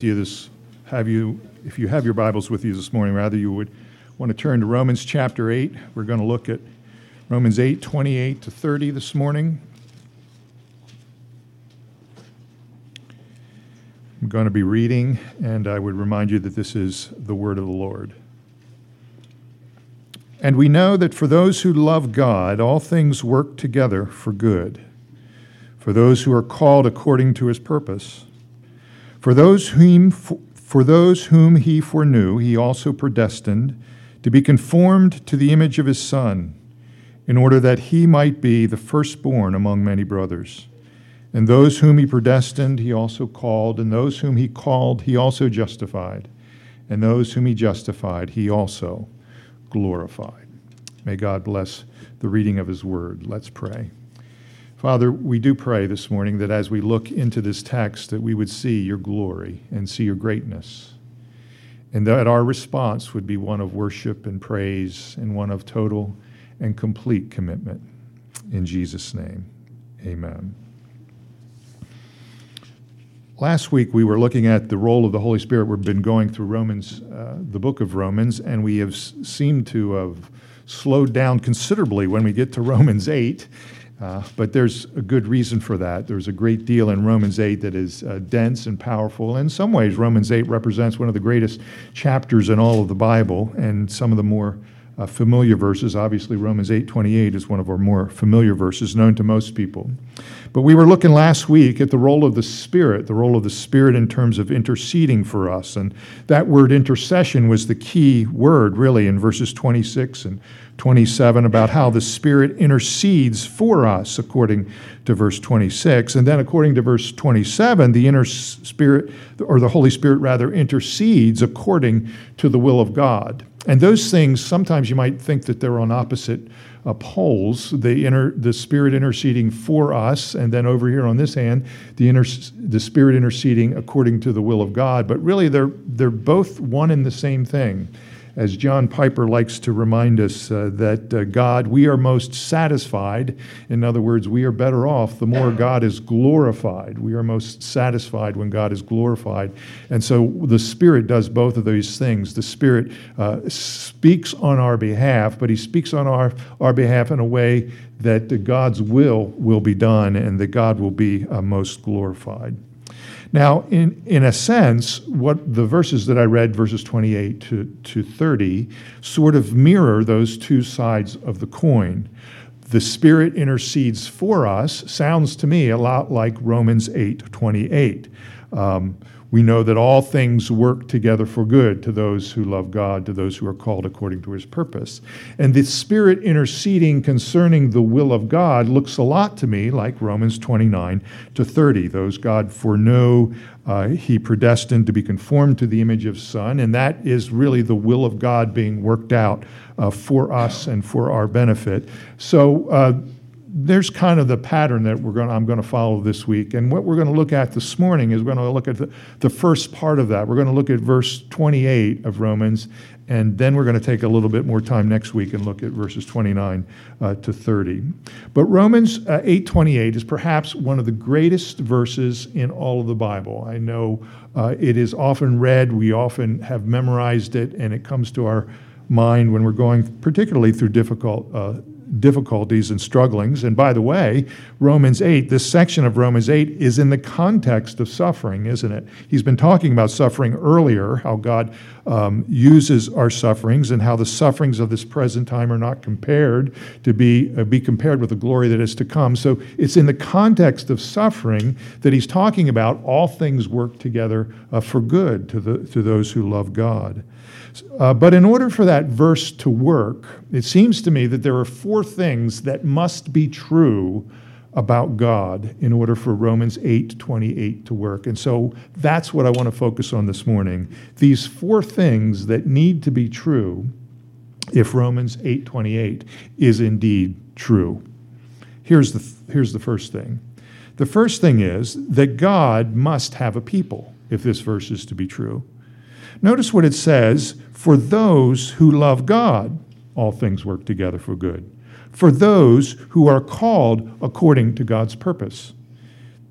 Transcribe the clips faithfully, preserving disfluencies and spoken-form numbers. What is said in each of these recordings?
You this have you if you have your Bibles with you this morning, rather you would want to turn to Romans chapter eight. We're going to look at Romans eight, twenty-eight to thirty this morning. I'm going to be reading, and I would remind you that this is the word of the Lord. And we know that for those who love God, all things work together for good, for those who are called according to his purpose. For those whom for those whom he foreknew, he also predestined to be conformed to the image of his Son, in order that he might be the firstborn among many brothers. And those whom he predestined, he also called, and those whom he called, he also justified, and those whom he justified, he also glorified. May God bless the reading of his word. Let's pray. Father, we do pray this morning that as we look into this text, that we would see your glory and see your greatness, and that our response would be one of worship and praise and one of total and complete commitment. In Jesus' name, amen. Last week, we were looking at the role of the Holy Spirit. We've been going through Romans, uh, the book of Romans, and we have seemed to have slowed down considerably when we get to Romans eight. Uh, but there's a good reason for that. There's a great deal in Romans eight that is uh, dense and powerful. In some ways, Romans eight represents one of the greatest chapters in all of the Bible, and some of the more uh, familiar verses. Obviously, Romans eight twenty-eight is one of our more familiar verses, known to most people. But we were looking last week at the role of the Spirit, the role of the Spirit in terms of interceding for us. And that word intercession was the key word, really, in verses twenty-six and twenty-seven, about how the Spirit intercedes for us, according to verse twenty-six. And then according to verse twenty-seven, the inner Spirit, or the Holy Spirit rather, intercedes according to the will of God. And those things, sometimes you might think that they're on opposite uh, poles, the inner, the Spirit interceding for us, and then over here on this hand, the inner, the Spirit interceding according to the will of God. But really, they're they're both one and the same thing. As John Piper likes to remind us, uh, that uh, God, we are most satisfied. In other words, we are better off the more God is glorified. We are most satisfied when God is glorified. And so the Spirit does both of those things. The Spirit uh, speaks on our behalf, but he speaks on our, our behalf in a way that uh, God's will will be done and that God will be uh, most glorified. Now, in, in a sense, what the verses that I read, verses twenty-eight to, to thirty, sort of mirror those two sides of the coin. The Spirit intercedes for us sounds to me a lot like Romans eight twenty-eight. Um, we know that all things work together for good to those who love God, to those who are called according to his purpose. And the Spirit interceding concerning the will of God looks a lot to me like Romans twenty-nine to thirty. Those God foreknew, uh, he predestined to be conformed to the image of Son, and that is really the will of God being worked out uh, for us and for our benefit. So, uh, there's kind of the pattern that we're going I'm going to follow this week. And what we're going to look at this morning is we're going to look at the, the first part of that. We're going to look at verse twenty-eight of Romans, and then we're going to take a little bit more time next week and look at verses twenty-nine uh, to thirty. But Romans uh, eight twenty-eight is perhaps one of the greatest verses in all of the Bible. I know uh, it is often read, we often have memorized it, and it comes to our mind when we're going particularly through difficult uh difficulties and strugglings. And by the way, Romans eight, this section of Romans eight is in the context of suffering, isn't it? He's been talking about suffering earlier, how God um, uses our sufferings and how the sufferings of this present time are not compared to be, uh, be compared with the glory that is to come. So it's in the context of suffering that he's talking about all things work together uh, for good to the to those who love God. Uh, but in order for that verse to work, it seems to me that there are four things that must be true about God in order for Romans eight twenty-eight to work. And so that's what I want to focus on this morning. These four things that need to be true if Romans eight twenty-eight is indeed true. Here's the, here's the first thing. The first thing is that God must have a people if this verse is to be true. Notice what it says, for those who love God, all things work together for good. For those who are called according to God's purpose.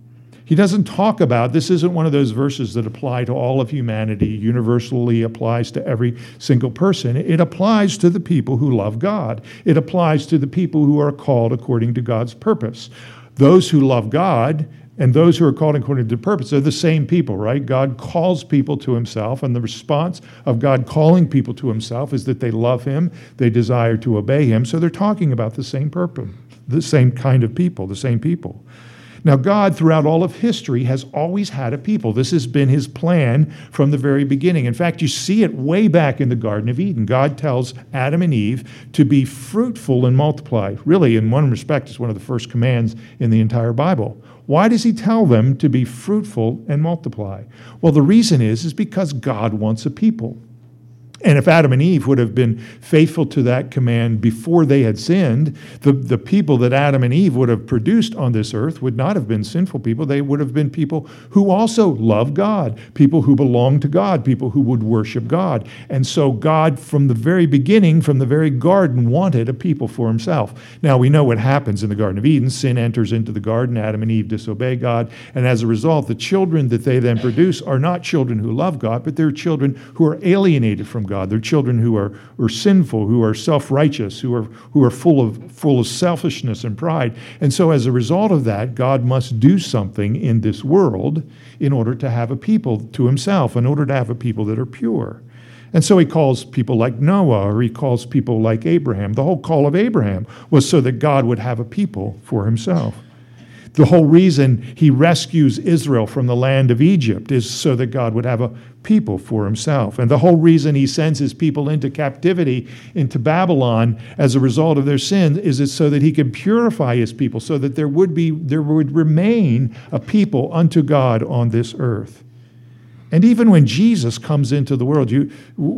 He doesn't talk about, this isn't one of those verses that apply to all of humanity, universally applies to every single person. It applies to the people who love God. It applies to the people who are called according to God's purpose. Those who love God and those who are called according to purpose are the same people, right? God calls people to himself, and the response of God calling people to himself is that they love him, they desire to obey him. So they're talking about the same purpose, the same kind of people, the same people. Now, God, throughout all of history, has always had a people. This has been his plan from the very beginning. In fact, you see it way back in the Garden of Eden. God tells Adam and Eve to be fruitful and multiply. Really, in one respect, it's one of the first commands in the entire Bible. Why does he tell them to be fruitful and multiply? Well, the reason is, is because God wants a people. And if Adam and Eve would have been faithful to that command before they had sinned, the, the people that Adam and Eve would have produced on this earth would not have been sinful people. They would have been people who also love God, people who belong to God, people who would worship God. And so God, from the very beginning, from the very garden, wanted a people for himself. Now, we know what happens in the Garden of Eden. Sin enters into the garden. Adam and Eve disobey God. And as a result, the children that they then produce are not children who love God, but they're children who are alienated from God. They're children who are, are sinful, who are self-righteous, who are who are full of full of selfishness and pride. And so as a result of that, God must do something in this world in order to have a people to himself, in order to have a people that are pure. And so he calls people like Noah, or he calls people like Abraham. The whole call of Abraham was so that God would have a people for himself. The whole reason he rescues Israel from the land of Egypt is so that God would have a people for himself. And the whole reason he sends his people into captivity, into Babylon, as a result of their sin, is it's so that he can purify his people, so that there would be, there would remain a people unto God on this earth. And even when Jesus comes into the world, you,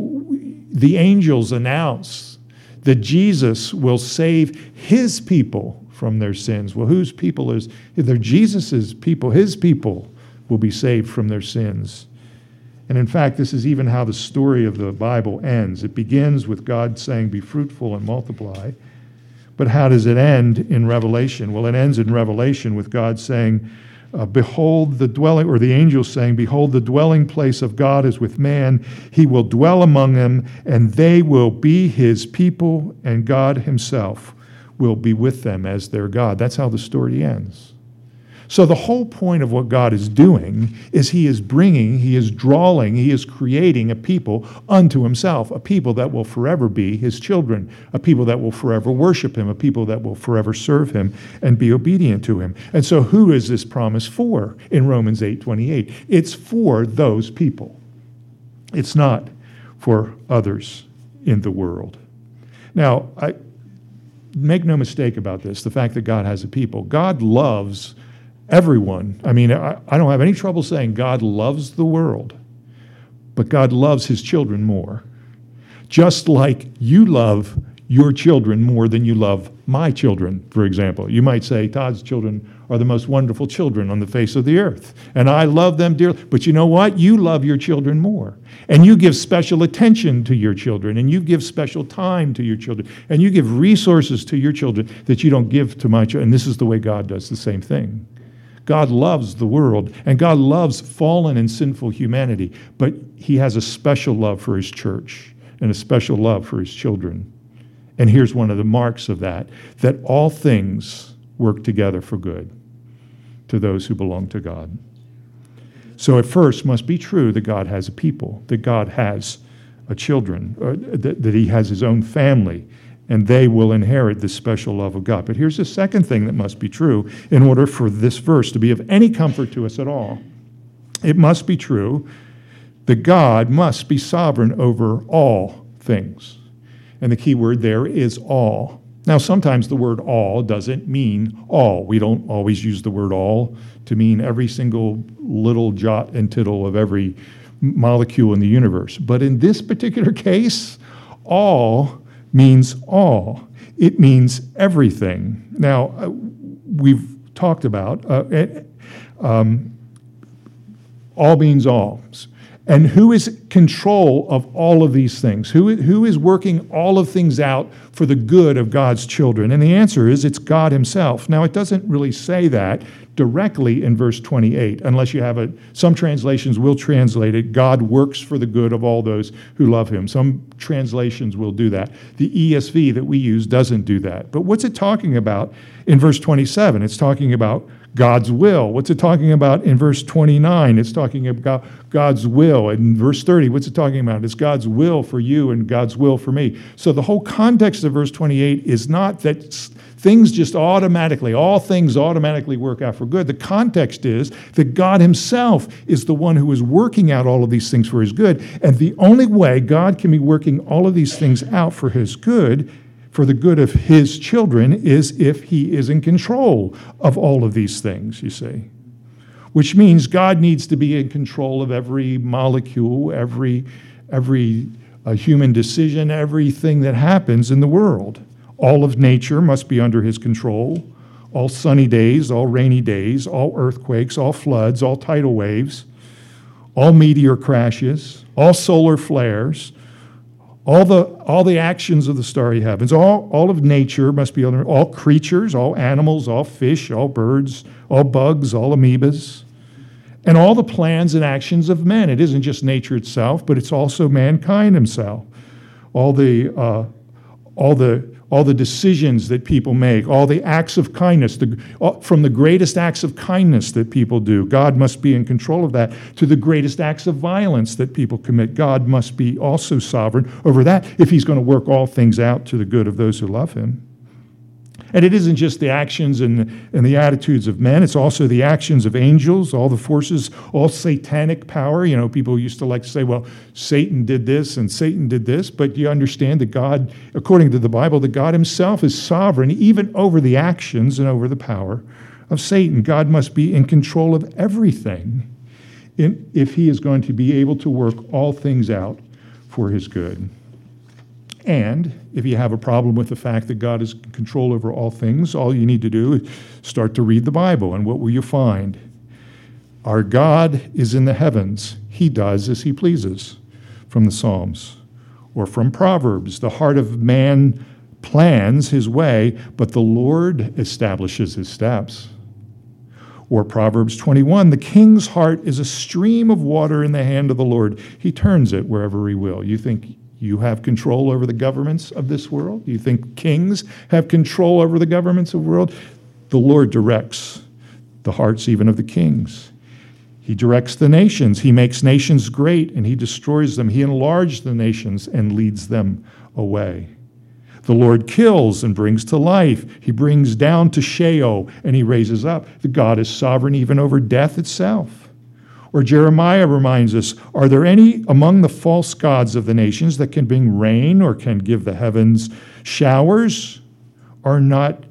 the angels announce that Jesus will save his people from their sins. Well, whose people is? If they're Jesus's people, his people will be saved from their sins. And in fact, this is even how the story of the Bible ends. It begins with God saying, be fruitful and multiply. But how does it end in Revelation? Well, it ends in Revelation with God saying, uh, behold the dwelling, or the angels saying, behold, the dwelling place of God is with man. He will dwell among them, and they will be his people, and God himself will be with them as their God. That's how the story ends. So the whole point of what God is doing is he is bringing, he is drawing, he is creating a people unto himself, a people that will forever be his children, a people that will forever worship him, a people that will forever serve him and be obedient to him. And so who is this promise for in Romans eight twenty-eight? It's for those people. It's not for others in the world. Now, I make no mistake about this, the fact that God has a people. God loves everyone. I mean, I, I don't have any trouble saying God loves the world, but God loves his children more. Just like you love your children more than you love my children, for example. You might say, Todd's children are the most wonderful children on the face of the earth, and I love them dearly. But you know what? You love your children more. And you give special attention to your children, and you give special time to your children, and you give resources to your children that you don't give to my children. And this is the way God does the same thing. God loves the world, and God loves fallen and sinful humanity, but he has a special love for his church and a special love for his children. And here's one of the marks of that, that all things work together for good to those who belong to God. So it first must be true that God has a people, that God has a children, or that, that he has his own family, and they will inherit this special love of God. But here's the second thing that must be true in order for this verse to be of any comfort to us at all. It must be true that God must be sovereign over all things. And the key word there is all. Now, sometimes the word all doesn't mean all. We don't always use the word all to mean every single little jot and tittle of every molecule in the universe. But in this particular case, all means all. It means everything. Now, uh, we've talked about uh, um, all means all. And who is in control of all of these things? Who, who is working all of things out for the good of God's children? And the answer is it's God himself. Now, it doesn't really say that directly in verse twenty-eight, unless you have a, some translations will translate it, God works for the good of all those who love him. Some translations will do that. The E S V that we use doesn't do that. But what's it talking about in verse twenty-seven? It's talking about God's will. What's it talking about in verse twenty-nine? It's talking about God's will. In verse thirty, what's it talking about? It's God's will for you and God's will for me. So the whole context of verse twenty-eight is not that things just automatically, all things automatically work out for good. The context is that God himself is the one who is working out all of these things for his good. And the only way God can be working all of these things out for his good, for the good of his children, is if he is in control of all of these things, you see. Which means God needs to be in control of every molecule, every, every uh, human decision, everything that happens in the world. All of nature must be under his control. All sunny days, all rainy days, all earthquakes, all floods, all tidal waves, all meteor crashes, all solar flares, all the all the actions of the starry heavens, all, all of nature must be under, all creatures, all animals, all fish, all birds, all bugs, all amoebas, and all the plans and actions of men. It isn't just nature itself, but it's also mankind himself. All the uh, all the all the decisions that people make, all the acts of kindness, the, from the greatest acts of kindness that people do, God must be in control of that, to the greatest acts of violence that people commit. God must be also sovereign over that if he's going to work all things out to the good of those who love him. And it isn't just the actions and, and the attitudes of men, it's also the actions of angels, all the forces, all satanic power. You know, people used to like to say, well, Satan did this and Satan did this, but you understand that God, according to the Bible, that God himself is sovereign even over the actions and over the power of Satan. God must be in control of everything in, if he is going to be able to work all things out for his good. And if you have a problem with the fact that God is in control over all things, all you need to do is start to read the Bible. And what will you find? Our God is in the heavens. He does as he pleases, from the Psalms. Or from Proverbs, the heart of man plans his way, but the Lord establishes his steps. Or Proverbs twenty-one, the king's heart is a stream of water in the hand of the Lord. He turns it wherever he will. You think you have control over the governments of this world? You think kings have control over the governments of the world? The Lord directs the hearts even of the kings. He directs the nations. He makes nations great and he destroys them. He enlarges the nations and leads them away. The Lord kills and brings to life. He brings down to Sheol and he raises up. The God is sovereign even over death itself. Or Jeremiah reminds us, are there any among the false gods of the nations that can bring rain or can give the heavens showers? Are not,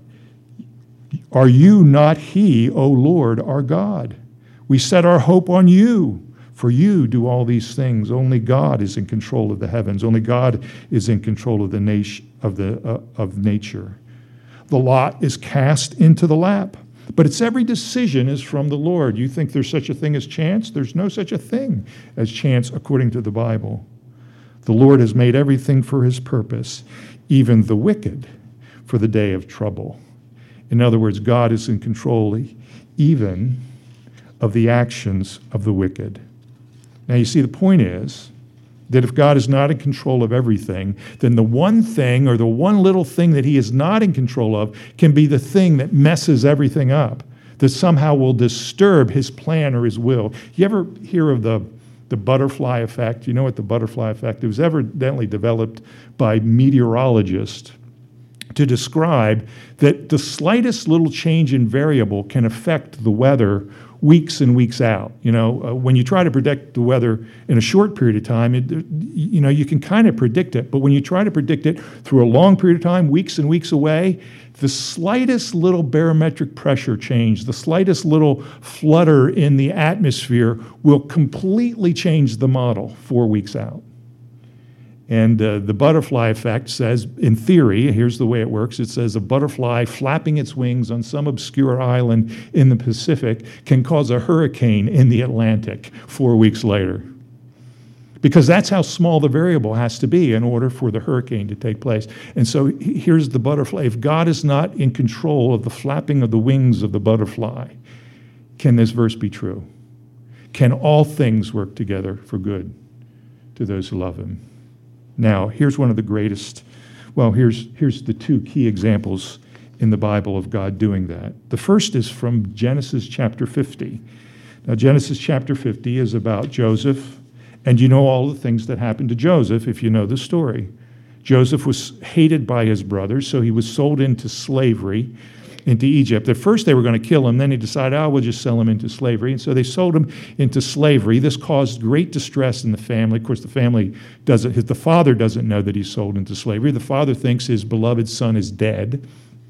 are you not he, O Lord, our God? We set our hope on you, for you do all these things. Only God is in control of the heavens. Only God is in control of the nation of the uh, of nature. The lot is cast into the lap. But it's every decision is from the Lord. You think there's such a thing as chance? There's no such a thing as chance according to the Bible. The Lord has made everything for his purpose, even the wicked for the day of trouble. In other words, God is in control even of the actions of the wicked. Now you see, the point is that if God is not in control of everything, then the one thing or the one little thing that he is not in control of can be the thing that messes everything up, that somehow will disturb his plan or his will. You ever hear of the, the butterfly effect? You know what the butterfly effect is? It was evidently developed by meteorologists to describe that the slightest little change in variable can affect the weather weeks and weeks out. You know, uh, when you try to predict the weather in a short period of time, it, you know, you can kind of predict it. But when you try to predict it through a long period of time, weeks and weeks away, the slightest little barometric pressure change, the slightest little flutter in the atmosphere will completely change the model four weeks out. And uh, the butterfly effect says, in theory, here's the way it works. It says a butterfly flapping its wings on some obscure island in the Pacific can cause a hurricane in the Atlantic four weeks later. because that's how small the variable has to be in order for the hurricane to take place. And so here's the butterfly. If God is not in control of the flapping of the wings of the butterfly, can this verse be true? Can all things work together for good to those who love him? Now, here's one of the greatest, well, here's, here's the two key examples in the Bible of God doing that. The first is from Genesis chapter fifty. Now, Genesis chapter fifty is about Joseph, and you know all the things that happened to Joseph if you know the story. Joseph was hated by his brothers, so he was sold into slavery into Egypt. At first they were going to kill him, then he decided, oh, we'll just sell him into slavery. And so they sold him into slavery. This caused great distress in the family. Of course, the family doesn't, the father doesn't know that he's sold into slavery. The father thinks his beloved son is dead.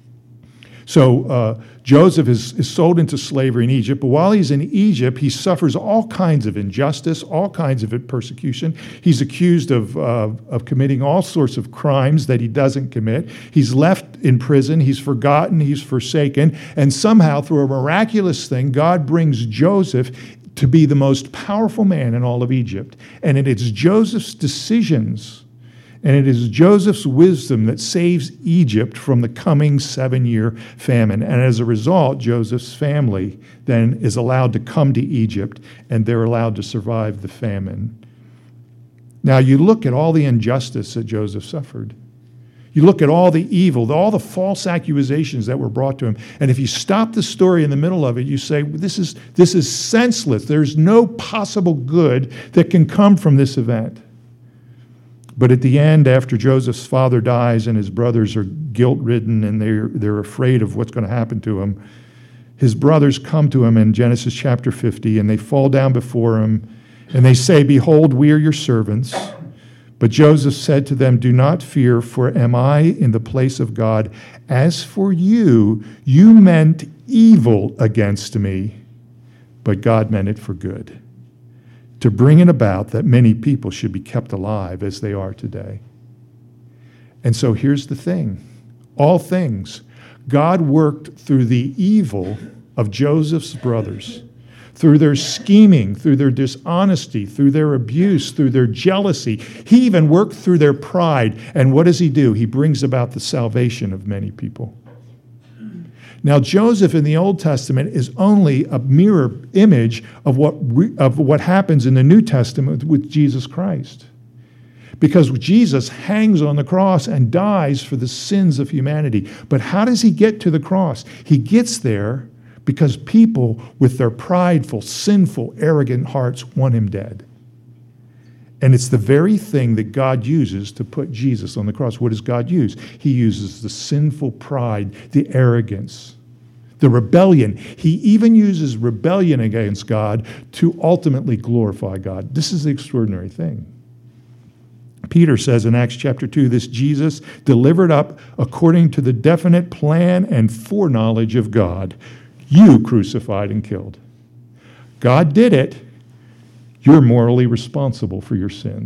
So uh, Joseph is, is sold into slavery in Egypt, but while he's in Egypt, he suffers all kinds of injustice, all kinds of persecution. He's accused of, uh, of committing all sorts of crimes that he doesn't commit. He's left in prison, he's forgotten, he's forsaken, and somehow through a miraculous thing, God brings Joseph to be the most powerful man in all of Egypt. And it is Joseph's decisions and it is Joseph's wisdom that saves Egypt from the coming seven-year famine. And as a result, Joseph's family then is allowed to come to Egypt, and they're allowed to survive the famine. Now, you look at all the injustice that Joseph suffered. You look at all the evil, all the false accusations that were brought to him. And if you stop the story in the middle of it, you say, this is, this is senseless. There's no possible good that can come from this event. But at the end, after Joseph's father dies and his brothers are guilt-ridden and they're, they're afraid of what's going to happen to him, his brothers come to him in Genesis chapter fifty, and they fall down before him, and they say, behold, we are your servants. But Joseph said to them, do not fear, for am I in the place of God? As for you, you meant evil against me, but God meant it for good, to bring it about that many people should be kept alive as they are today. And so here's the thing. All things, God worked through the evil of Joseph's brothers, through their scheming, through their dishonesty, through their abuse, through their jealousy. He even worked through their pride. And what does he do? He brings about the salvation of many people. Now, Joseph in the Old Testament is only a mirror image of what, re, of what happens in the New Testament with Jesus Christ. Because Jesus hangs on the cross and dies for the sins of humanity. But how does he get to the cross? He gets there because people with their prideful, sinful, arrogant hearts want him dead. And it's the very thing that God uses to put Jesus on the cross. What does God use? He uses the sinful pride, the arrogance, the rebellion. He even uses rebellion against God to ultimately glorify God. This is the extraordinary thing. Peter says in Acts chapter two, this Jesus delivered up according to the definite plan and foreknowledge of God, you crucified and killed. God did it. You're morally responsible for your sin.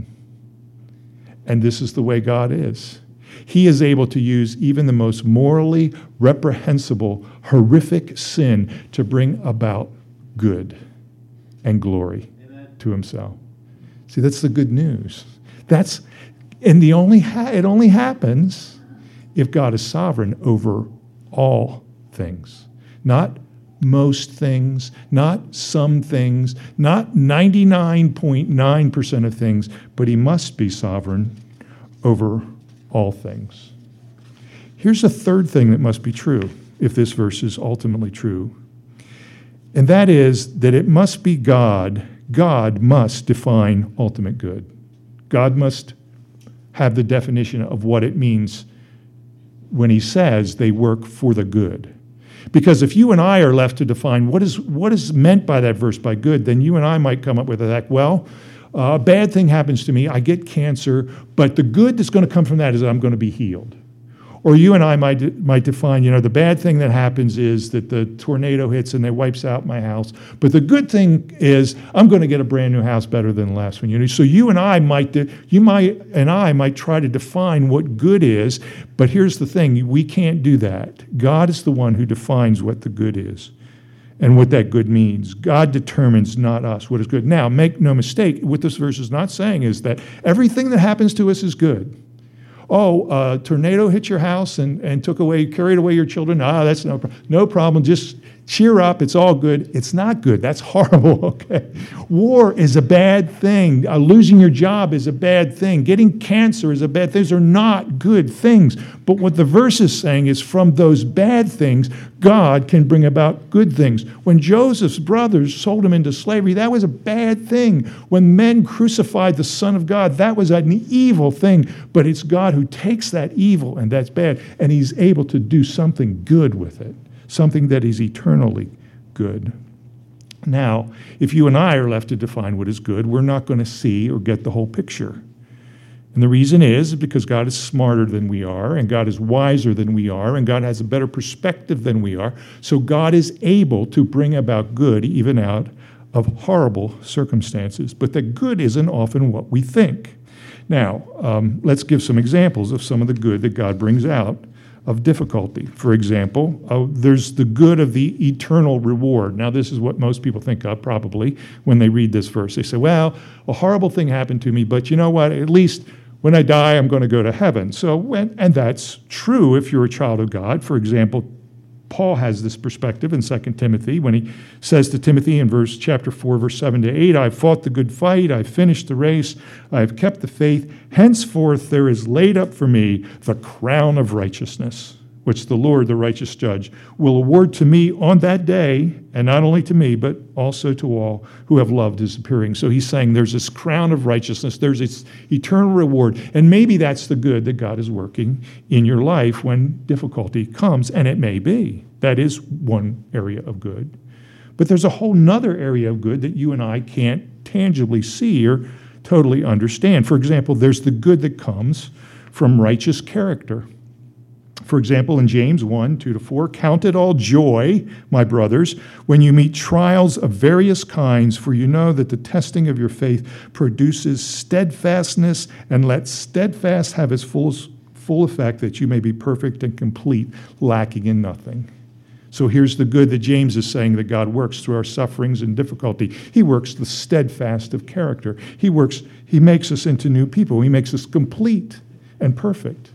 And this is the way God is. He is able to use even the most morally reprehensible, horrific sin to bring about good and glory Amen. To himself. See, that's the good news. That's, and the only ha- it only happens if God is sovereign over all things. Not most things, not some things, not ninety-nine point nine percent of things, but he must be sovereign over all things. Here's a third thing that must be true if this verse is ultimately true, and that is that it must be God. God must define ultimate good. God must have the definition of what it means when he says they work for the good. Because if you and I are left to define what is what is meant by that verse by good, then you and I might come up with that, well, uh, a bad thing happens to me, I get cancer, but the good that's going to come from that is that I'm going to be healed. Or you and I might might define, you know, the bad thing that happens is that the tornado hits and it wipes out my house, but the good thing is I'm going to get a brand new house better than the last one. You know, so you and I might, you might and I might try to define what good is, but here's the thing: we can't do that. God is the one who defines what the good is, and what that good means. God determines, not us, what is good. Now, make no mistake, what this verse is not saying is that everything that happens to us is good. Oh, a tornado hit your house and, and took away, carried away your children. Ah, that's no problem. No problem. Just cheer up. It's all good. It's not good. That's horrible, okay? War is a bad thing. Uh, losing your job is a bad thing. Getting cancer is a bad thing. Those are not good things. But what the verse is saying is from those bad things, God can bring about good things. When Joseph's brothers sold him into slavery, that was a bad thing. When men crucified the Son of God, that was an evil thing. But it's God who takes that evil, and that's bad, and he's able to do something good with it, something that is eternally good. Now, if you and I are left to define what is good, we're not going to see or get the whole picture. And the reason is because God is smarter than we are, and God is wiser than we are, and God has a better perspective than we are. So God is able to bring about good even out of horrible circumstances. But the good isn't often what we think. Now, um, let's give some examples of some of the good that God brings out of difficulty. For example, uh, there's the good of the eternal reward. Now, this is what most people think of probably when they read this verse. They say, well, a horrible thing happened to me, but you know what? At least when I die, I'm going to go to heaven. So, when, and that's true if you're a child of God. For example, Paul has this perspective in Second Timothy when he says to Timothy in verse chapter four, verse seven to eight, I've fought the good fight, I've finished the race, I've kept the faith. Henceforth there is laid up for me the crown of righteousness, which the Lord, the righteous judge, will award to me on that day, and not only to me, but also to all who have loved his appearing. So he's saying there's this crown of righteousness, there's its eternal reward, and maybe that's the good that God is working in your life when difficulty comes, and it may be. That is one area of good. But there's a whole nother area of good that you and I can't tangibly see or totally understand. For example, there's the good that comes from righteous character. For example, in James one, two to four, count it all joy, my brothers, when you meet trials of various kinds, for you know that the testing of your faith produces steadfastness, and let steadfast have its full, full effect, that you may be perfect and complete, lacking in nothing. So here's the good that James is saying that God works through our sufferings and difficulty. He works the steadfast of character. He works, he makes us into new people. He makes us complete and perfect.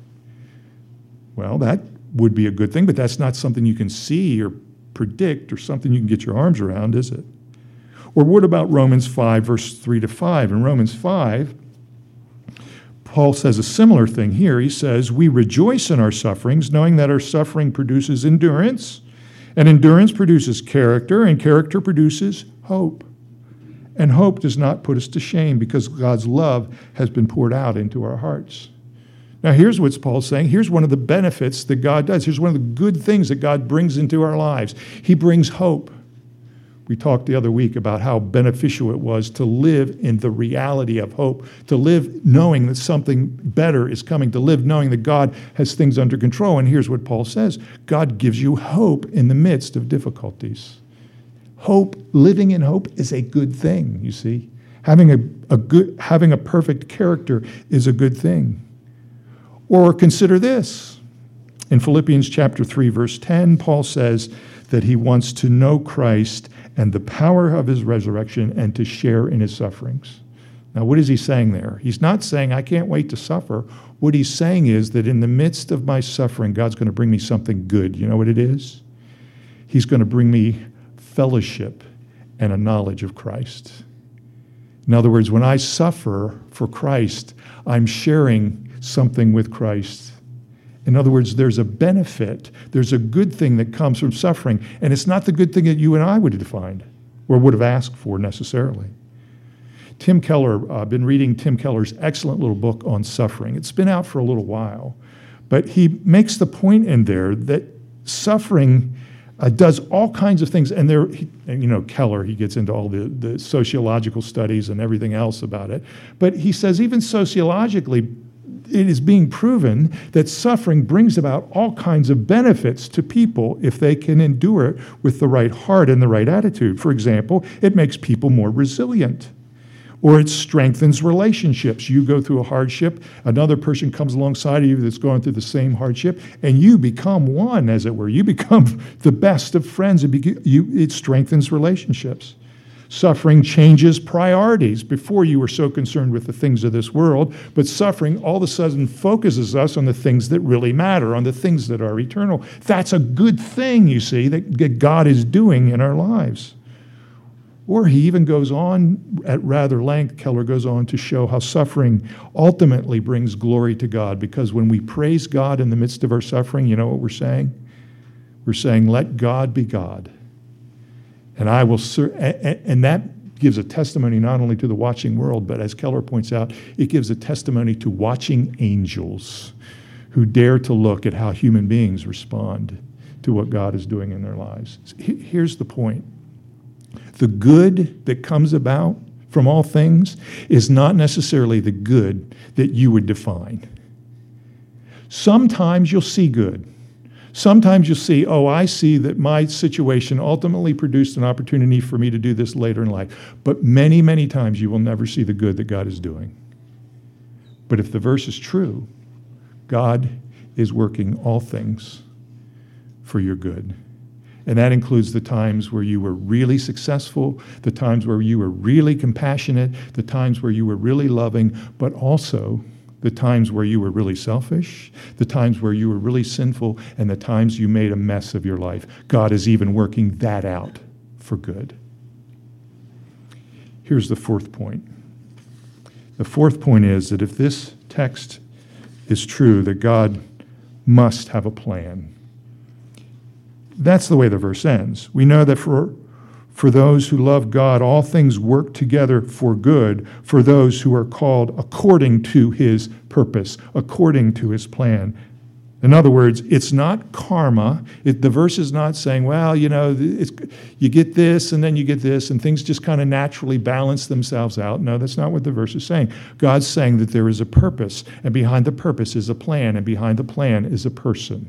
Well, that would be a good thing, but that's not something you can see or predict or something you can get your arms around, is it? Or what about Romans five, verse three to five? In Romans five, Paul says a similar thing here. He says, we rejoice in our sufferings, knowing that our suffering produces endurance, and endurance produces character, and character produces hope. And hope does not put us to shame, because God's love has been poured out into our hearts. Now, here's what Paul's saying. Here's one of the benefits that God does. Here's one of the good things that God brings into our lives. He brings hope. We talked the other week about how beneficial it was to live in the reality of hope, to live knowing that something better is coming, to live knowing that God has things under control. And here's what Paul says. God gives you hope in the midst of difficulties. Hope, living in hope is a good thing, you see. Having a, a good, having a perfect character is a good thing. Or consider this. In Philippians chapter three, verse ten, Paul says that he wants to know Christ and the power of his resurrection and to share in his sufferings. Now, what is he saying there? He's not saying, I can't wait to suffer. What he's saying is that in the midst of my suffering, God's going to bring me something good. You know what it is? He's going to bring me fellowship and a knowledge of Christ. In other words, when I suffer for Christ, I'm sharing something with Christ. In other words, there's a benefit, there's a good thing that comes from suffering, and it's not the good thing that you and I would have defined or would have asked for necessarily. Tim Keller, I've uh, been reading Tim Keller's excellent little book on suffering. It's been out for a little while, but he makes the point in there that suffering uh, does all kinds of things, and there, he, and you know, Keller, he gets into all the, the sociological studies and everything else about it, but he says even sociologically, it is being proven that suffering brings about all kinds of benefits to people if they can endure it with the right heart and the right attitude. For example, it makes people more resilient. Or it strengthens relationships. You go through a hardship, another person comes alongside of you that's going through the same hardship, and you become one, as it were. You become the best of friends. It, be, you, it strengthens relationships. Suffering changes priorities. Before you were so concerned with the things of this world, but suffering all of a sudden focuses us on the things that really matter, on the things that are eternal. That's a good thing, you see, that God is doing in our lives. Or he even goes on at rather length, Keller goes on to show how suffering ultimately brings glory to God, because when we praise God in the midst of our suffering, you know what we're saying? We're saying, let God be God. And I will, ser- and that gives a testimony not only to the watching world, but as Keller points out, it gives a testimony to watching angels who dare to look at how human beings respond to what God is doing in their lives. Here's the point. The good that comes about from all things is not necessarily the good that you would define. Sometimes you'll see good. Sometimes you'll see, oh, I see that my situation ultimately produced an opportunity for me to do this later in life. But many, many times you will never see the good that God is doing. But if the verse is true, God is working all things for your good. And that includes the times where you were really successful, the times where you were really compassionate, the times where you were really loving, but also the times where you were really selfish, the times where you were really sinful, and the times you made a mess of your life. God is even working that out for good. Here's the fourth point. The fourth point is that if this text is true, that God must have a plan. That's the way the verse ends. We know that for, for those who love God, all things work together for good, for those who are called according to his purpose, according to his plan. In other words, it's not karma. It, the verse is not saying, well, you know, it's, you get this and then you get this, and things just kind of naturally balance themselves out. No, that's not what the verse is saying. God's saying that there is a purpose, and behind the purpose is a plan, and behind the plan is a person.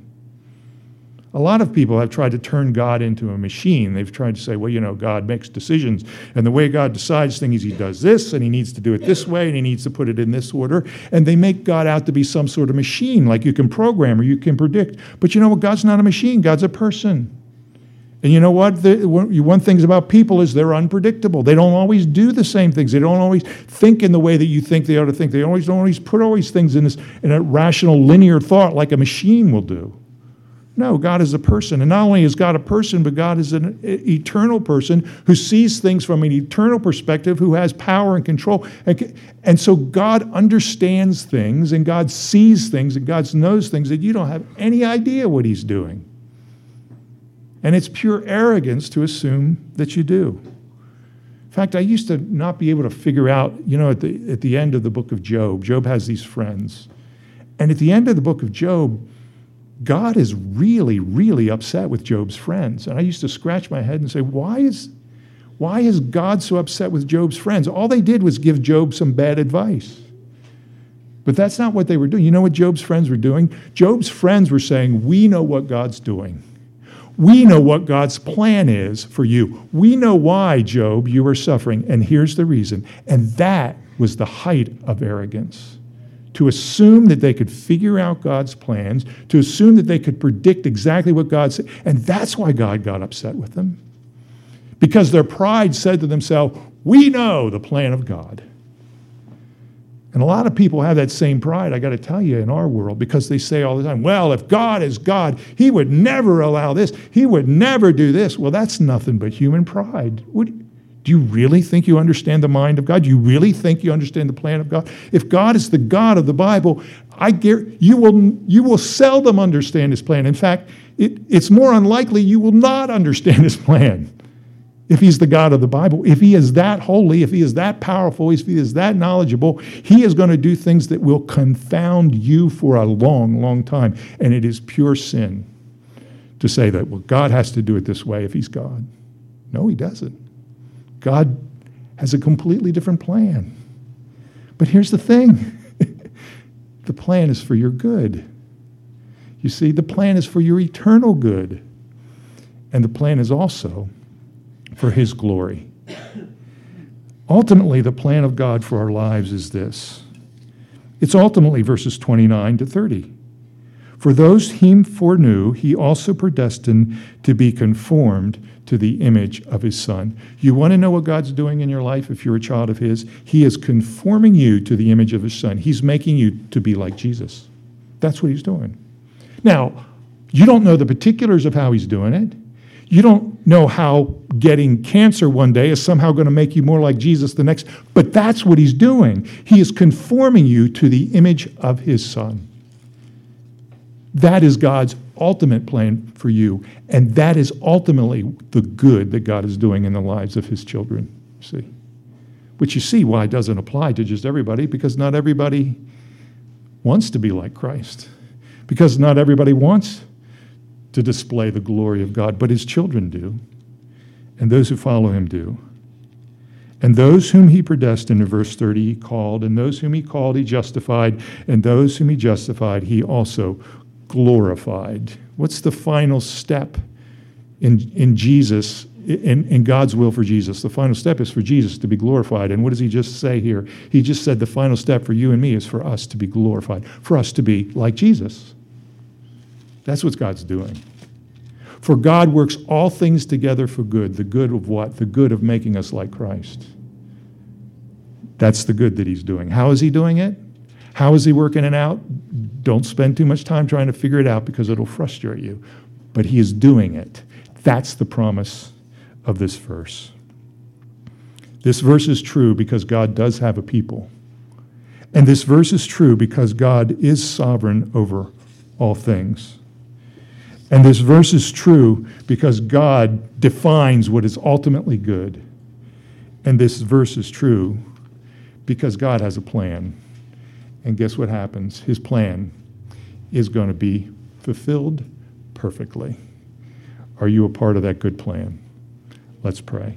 A lot of people have tried to turn God into a machine. They've tried to say, well, you know, God makes decisions, and the way God decides things, he does this, and he needs to do it this way, and he needs to put it in this order. And they make God out to be some sort of machine, like you can program or you can predict. But you know what? God's not a machine. God's a person. And you know what? The, one thing about people is they're unpredictable. They don't always do the same things. They don't always think in the way that you think they ought to think. They always don't always put always things in this in a rational, linear thought like a machine will do. No, God is a person. And not only is God a person, but God is an eternal person who sees things from an eternal perspective, who has power and control. And, and so God understands things, and God sees things, and God knows things that you don't have any idea what he's doing. And it's pure arrogance to assume that you do. In fact, I used to not be able to figure out, you know, at the, at the end of the book of Job, Job has these friends. And at the end of the book of Job, God is really, really upset with Job's friends. And I used to scratch my head and say, why is, why is God so upset with Job's friends? All they did was give Job some bad advice. But that's not what they were doing. You know what Job's friends were doing? Job's friends were saying, we know what God's doing. We know what God's plan is for you. We know why, Job, you are suffering, and here's the reason. And that was the height of arrogance. To assume that they could figure out God's plans, to assume that they could predict exactly what God said. And that's why God got upset with them. Because their pride said to themselves, we know the plan of God. And a lot of people have that same pride, I got to tell you, in our world, because they say all the time, well, if God is God, he would never allow this. He would never do this. Well, that's nothing but human pride. What, do you really think you understand the mind of God? Do you really think you understand the plan of God? If God is the God of the Bible, I guarantee you will, you will seldom understand his plan. In fact, it, it's more unlikely you will not understand his plan if he's the God of the Bible. If he is that holy, if he is that powerful, if he is that knowledgeable, he is going to do things that will confound you for a long, long time. And it is pure sin to say that, well, God has to do it this way if he's God. No, he doesn't. God has a completely different plan. But here's the thing. The plan is for your good. You see, the plan is for your eternal good. And the plan is also for his glory. Ultimately, the plan of God for our lives is this. It's ultimately verses twenty-nine to thirty. For those he foreknew, he also predestined to be conformed to the image of his Son. You want to know what God's doing in your life if you're a child of his? He is conforming you to the image of his Son. He's making you to be like Jesus. That's what he's doing. Now, you don't know the particulars of how he's doing it. You don't know how getting cancer one day is somehow going to make you more like Jesus the next, but that's what he's doing. He is conforming you to the image of his Son. That is God's ultimate plan for you, and that is ultimately the good that God is doing in the lives of his children, see? Which you see why it doesn't apply to just everybody, because not everybody wants to be like Christ, because not everybody wants to display the glory of God, but his children do, and those who follow him do. And those whom he predestined, in verse thirty, he called, and those whom he called, he justified, and those whom he justified, he also glorified. What's the final step in, in Jesus, in, in God's will for Jesus? The final step is for Jesus to be glorified. And what does he just say here? He just said the final step for you and me is for us to be glorified, for us to be like Jesus. That's what God's doing. For God works all things together for good. The good of what? The good of making us like Christ. That's the good that he's doing. How is he doing it? How is he working it out? Don't spend too much time trying to figure it out because it'll frustrate you. But he is doing it. That's the promise of this verse. This verse is true because God does have a people. And this verse is true because God is sovereign over all things. And this verse is true because God defines what is ultimately good. And this verse is true because God has a plan. And guess what happens? His plan is going to be fulfilled perfectly. Are you a part of that good plan? Let's pray.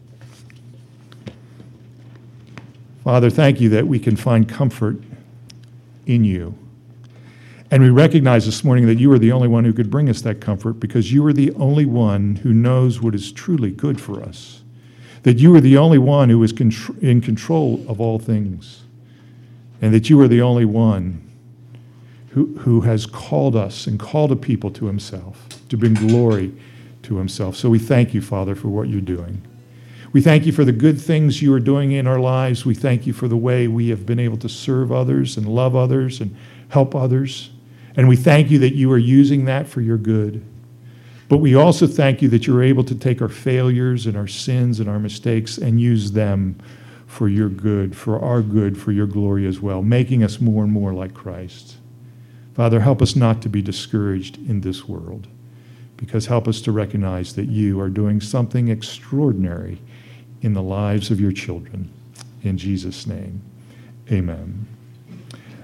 Father, thank you that we can find comfort in you. And we recognize this morning that you are the only one who could bring us that comfort because you are the only one who knows what is truly good for us. That you are the only one who is in control of all things. And that you are the only one who, who has called us and called a people to himself, to bring glory to himself. So we thank you, Father, for what you're doing. We thank you for the good things you are doing in our lives. We thank you for the way we have been able to serve others and love others and help others. And we thank you that you are using that for your good. But we also thank you that you're able to take our failures and our sins and our mistakes and use them for your good, for our good, for your glory as well, making us more and more like Christ. Father, help us not to be discouraged in this world, because help us to recognize that you are doing something extraordinary in the lives of your children. In Jesus' name, amen.